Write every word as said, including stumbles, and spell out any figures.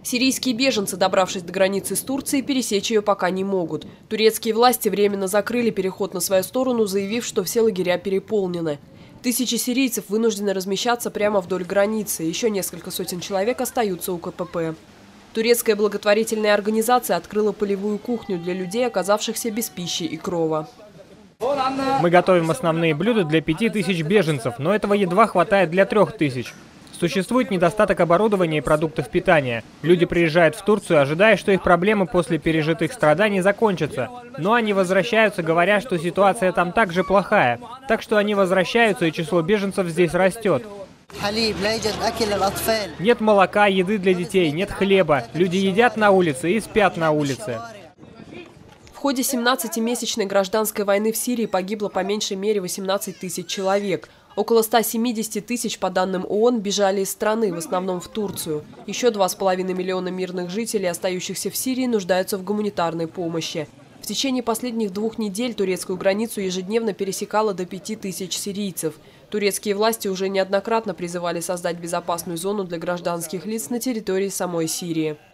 Сирийские беженцы, добравшись до границы с Турцией, пересечь ее пока не могут. Турецкие власти временно закрыли переход на свою сторону, заявив, что все лагеря переполнены. Тысячи сирийцев вынуждены размещаться прямо вдоль границы. Еще несколько сотен человек остаются у ка пэ пэ. Турецкая благотворительная организация открыла полевую кухню для людей, оказавшихся без пищи и крова. Мы готовим основные блюда для пяти тысяч беженцев, но этого едва хватает для трех тысяч. Существует недостаток оборудования и продуктов питания. Люди приезжают в Турцию, ожидая, что их проблемы после пережитых страданий закончатся. Но они возвращаются, говоря, что ситуация там также плохая. Так что они возвращаются, и число беженцев здесь растет. Нет молока, еды для детей, нет хлеба. Люди едят на улице и спят на улице. В ходе семнадцатимесячной гражданской войны в Сирии погибло по меньшей мере восемнадцать тысяч человек. Около ста семидесяти тысяч, по данным ООН, бежали из страны, в основном в Турцию. Еще два с половиной миллиона мирных жителей, остающихся в Сирии, нуждаются в гуманитарной помощи. В течение последних двух недель турецкую границу ежедневно пересекало до пяти тысяч сирийцев. Турецкие власти уже неоднократно призывали создать безопасную зону для гражданских лиц на территории самой Сирии.